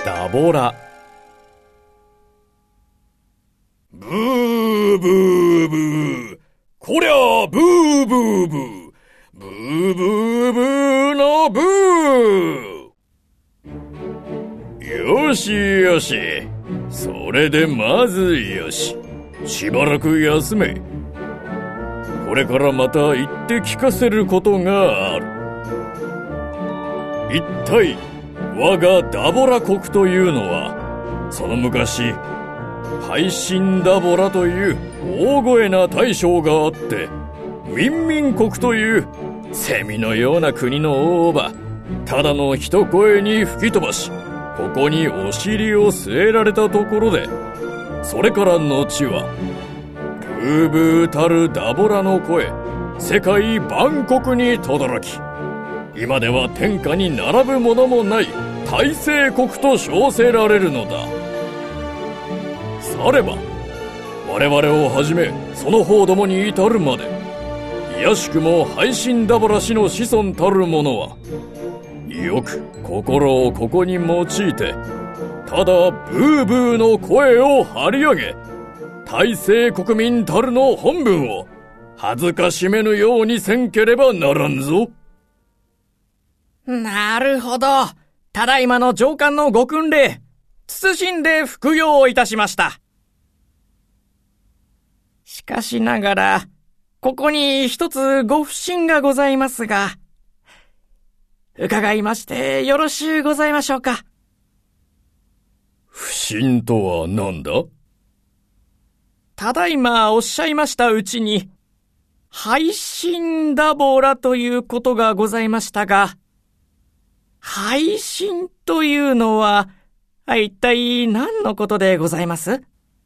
ダボラ。 ブーブーブー、こりゃブーブーブー、ブーブーブーのブー。よしよし、それでまずよし、しばらく休め。これからまた言って聞かせることがある。一体我がダボラ国というのは、その昔配信ダボラという大声な大将があって、民民国というセミのような国の王はただの一声に吹き飛ばし、ここにお尻を据えられたところで、それから後はブーブーたるダボラの声、世界万国に轟き、今では天下に並ぶものもない大政国と称せられるのだ。されば我々をはじめその方どもに至るまで、いやしくも配信ダボラ氏の子孫たる者は、よく心をここに用いて、ただブーブーの声を張り上げ、大政国民たるの本分を恥ずかしめぬようにせんければならんぞ。 なるほど。ただいまの上官のご訓令、謹んで服用いたしました。しかしながら、ここに一つご不審がございますが、伺いましてよろしゅうございましょうか。 不審とは何だ？ ただいまおっしゃいましたうちに、配信ダボラということがございましたが、配信というのは、一体何のことでございます？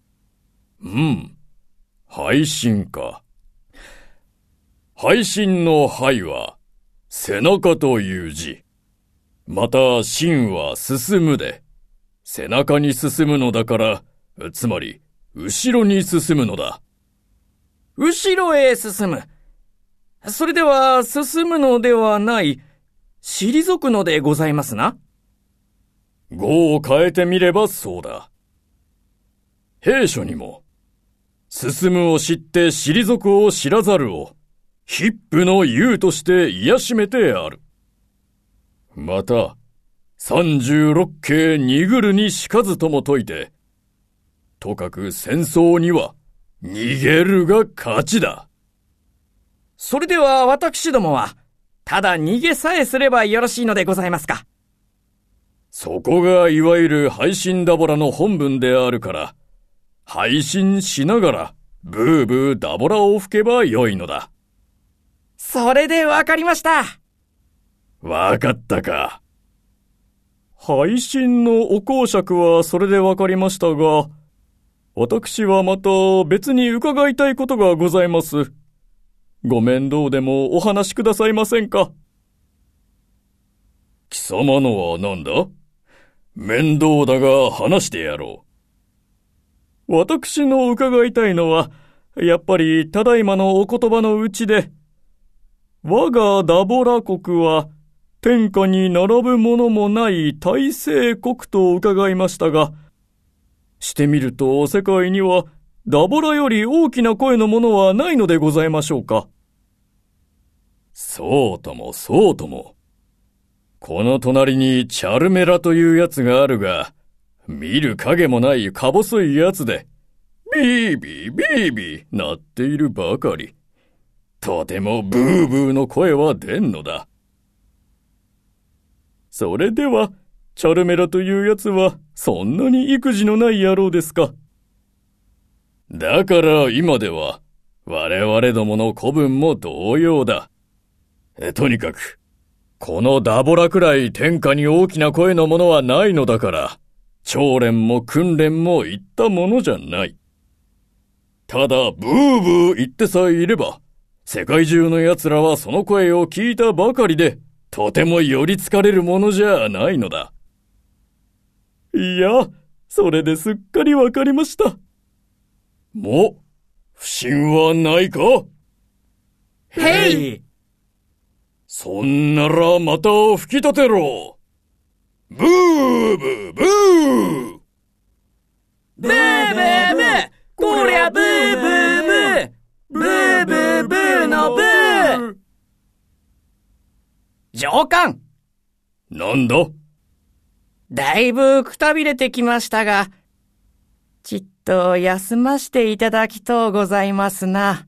配信か。配信の配は、背中という字。また、進は進むで、背中に進むのだから、つまり、後ろに進むのだ。 後ろへ進む。それでは、進むのではない、退くのでございますな。 語を変えてみればそうだ。兵書にも、進むを知って退くを知らざるを、ヒップの言として癒しめてある。また、36計にぐるにしかずとも説いて、とかく戦争には、逃げるが勝ちだ。 それでは私どもは、ただ逃げさえすればよろしいのでございますか。 そこがいわゆる配信ダボラの本文であるから、配信しながらブーブーダボラを吹けばよいのだ。 それでわかりました。 わかったか。 配信のお講釈はそれでわかりましたが、私はまた別に伺いたいことがございます。ご面倒でもお話しくださいませんか。 貴様のは何だ？面倒だが話してやろう。私の伺いたいのは、やっぱりただいまのお言葉のうちで、我がダボラ国は天下に並ぶものもない大政国と伺いましたが、してみると世界にはダボラより大きな声のものはないのでございましょうか。 そうともそうとも。この隣にチャルメラというやつがあるが、見る影もないか細いやつで、ビービービービー鳴っているばかり。とてもブーブーの声は出んのだ。 それでは、チャルメラというやつはそんなに育児のない野郎ですか。 だから今では我々どもの子分も同様だ。とにかく、このダボラくらい天下に大きな声のものはないのだから、調練も訓練もいったものじゃない。ただブーブー言ってさえいれば、世界中の奴らはその声を聞いたばかりで、とても寄りつかれるものじゃないのだ。 いや、それですっかりわかりました。 もう、不審はないか？ へい！ そんならまた吹き立てろ。 ブーブーブーブーブーブー、こりゃブーブーブー、ブーブーブーのブー。上官。 なんだ？ だいぶくたびれてきましたが、ちっと休ましていただきとうございますな。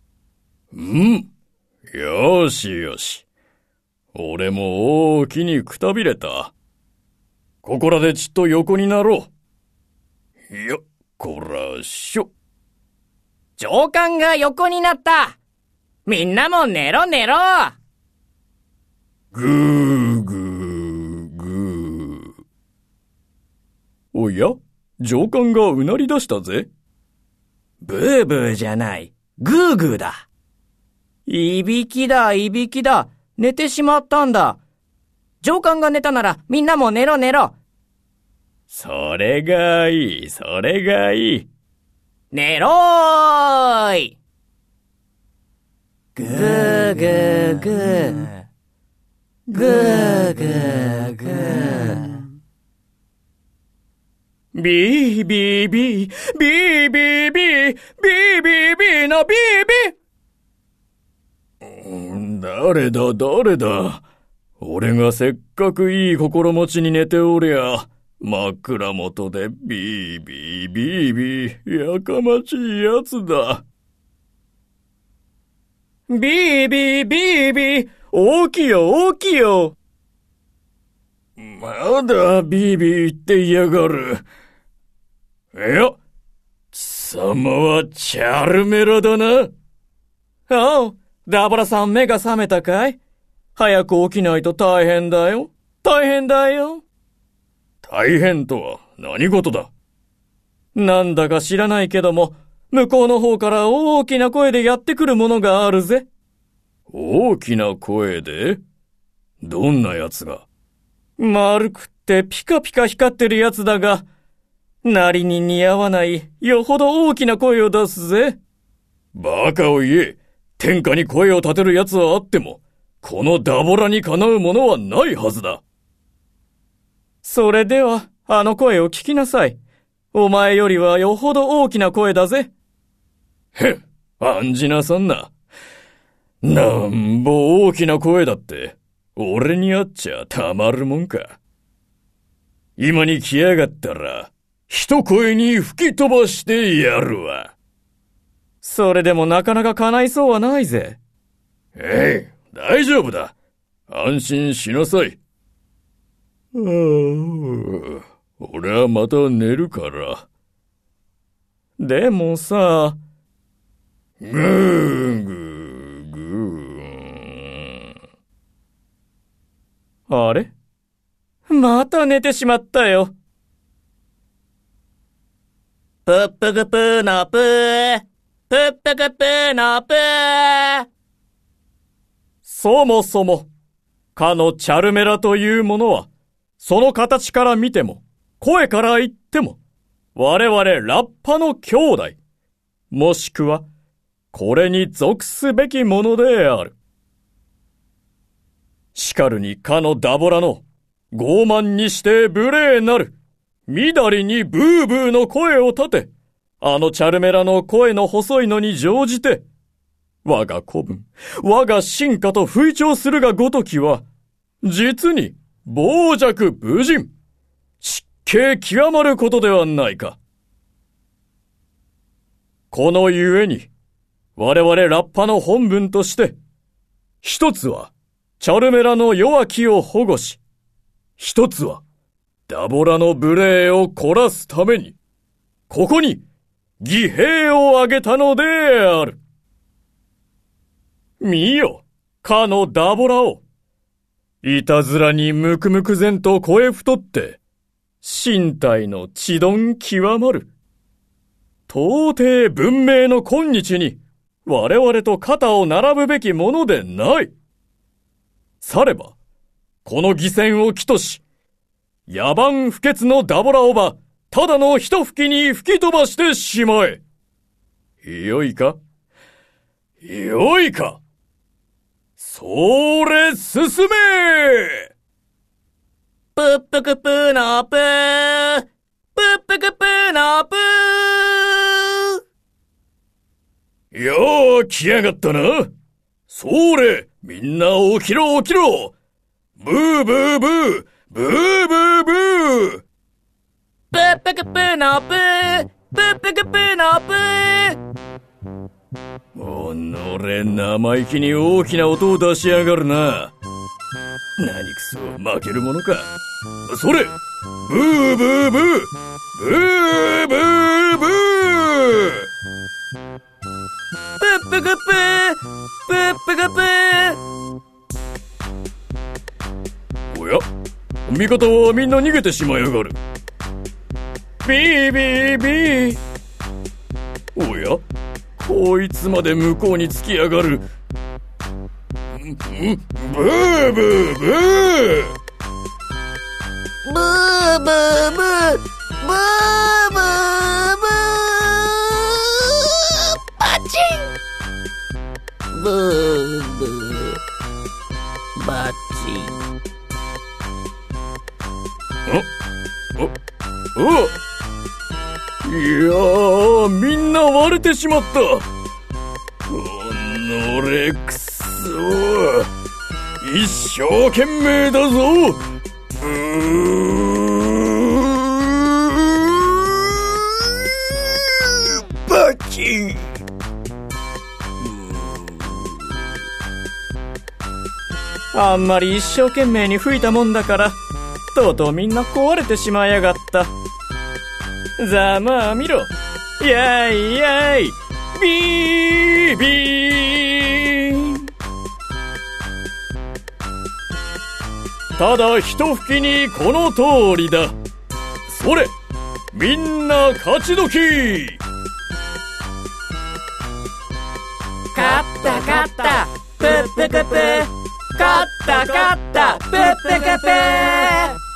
よしよし。俺も大きにくたびれた。ここらでちっと横になろう。よっこらしょ。 上官が横になった。みんなも寝ろ寝ろ。 ぐーぐーぐー。おや、上官がうなり出したぜ。 ブーブーじゃない、グーグーだ。いびきだ、いびきだ。寝てしまったんだ。上官が寝たならみんなも寝ろ寝ろ。 それがいい、それがいい。 寝ろーい。ぐーぐーぐー。ぐーぐーぐー。 ビービービー、ビービービー、ビービービーのビービー。 誰だ誰だ。俺がせっかくいい心持ちに寝ておりゃ、枕元でビービービービー、やかましいやつだ。 ビービービービー、大きいよ大きいよ。 まだビービー言っていやがる。いや、貴様はチャルメラだな。 ああ、ダボラさん目が覚めたかい？早く起きないと大変だよ。大変だよ。 大変とは何事だ？ なんだか知らないけども、向こうの方から大きな声でやってくるものがあるぜ。 大きな声で？どんなやつが？ 丸くってピカピカ光ってるやつだが、なりに似合わないよほど大きな声を出すぜ。 バカを言え。天下に声を立てるやつはあっても、このダボラにかなうものはないはずだ。 それでは、あの声を聞きなさい。お前よりはよほど大きな声だぜ。 へっ、案じなさんな。なんぼ大きな声だって、俺に会っちゃたまるもんか。今に来やがったら、一声に吹き飛ばしてやるわ。 それでもなかなか叶いそうはないぜ。 大丈夫だ。安心しなさい。俺はまた寝るから。 でもさ、 ぐーぐーぐー。あれ？また寝てしまったよ。 ぷっぷくぷーのぷー。ぷっぷくぷーのぷー。 そもそも、かのチャルメラというものは、その形から見ても、声から言っても、我々ラッパの兄弟、もしくは、これに属すべきものである。しかるにかのダボラの、傲慢にして無礼なる、みだりにブーブーの声を立て、あのチャルメラの声の細いのに乗じて、我が子分、我が進化と吹聴するがごときは、実に、傍若無人、失敬極まることではないか。このゆえに、我々ラッパの本分として、一つは、チャルメラの弱きを保護し、一つは、ダボラの無礼を凝らすために、ここに、義兵を挙げたのである。見よ、かのダボラを。いたずらにむくむく然と声太って、身体の血丼極まる。到底文明の今日に、我々と肩を並ぶべきものでない。されば、この義戦を起とし、野蛮不潔のダボラをば、ただの一吹きに吹き飛ばしてしまえ。よいか？よいか？それ進め！ ぷップクプーのプー、プップクプーのプー。 よー来やがったな。それ、みんな起きろ起きろ。ブーブーブー、ブーブーブー。 プップクプーのプー、プップクプーのプー。 おのれ、生意気に大きな音を出しやがるな。何くそ、負けるものか。それ、ブーブーブー、ブーブーブー。 プップクプー、プップクプー。 おや、味方はみんな逃げてしまいやがる。 ビービービー。 おや、こいつまで向こうにつきやがる。ブーブーブー。 ブーブーブー、ブーブーブー、パチン。ブーブー、バチン。 いやー、みんな割れてしまった。おのれ、くそー。一生懸命だぞ。バキン。 あんまり一生懸命に吹いたもんだから、とうとうみんな壊れてしまいやがった。ざまあ見ろ。やいやい、ビービー。 ただ一吹きにこの通りだ。それ、みんな勝ち時。 勝った勝った、プップクプー。勝った勝った、プップクプー。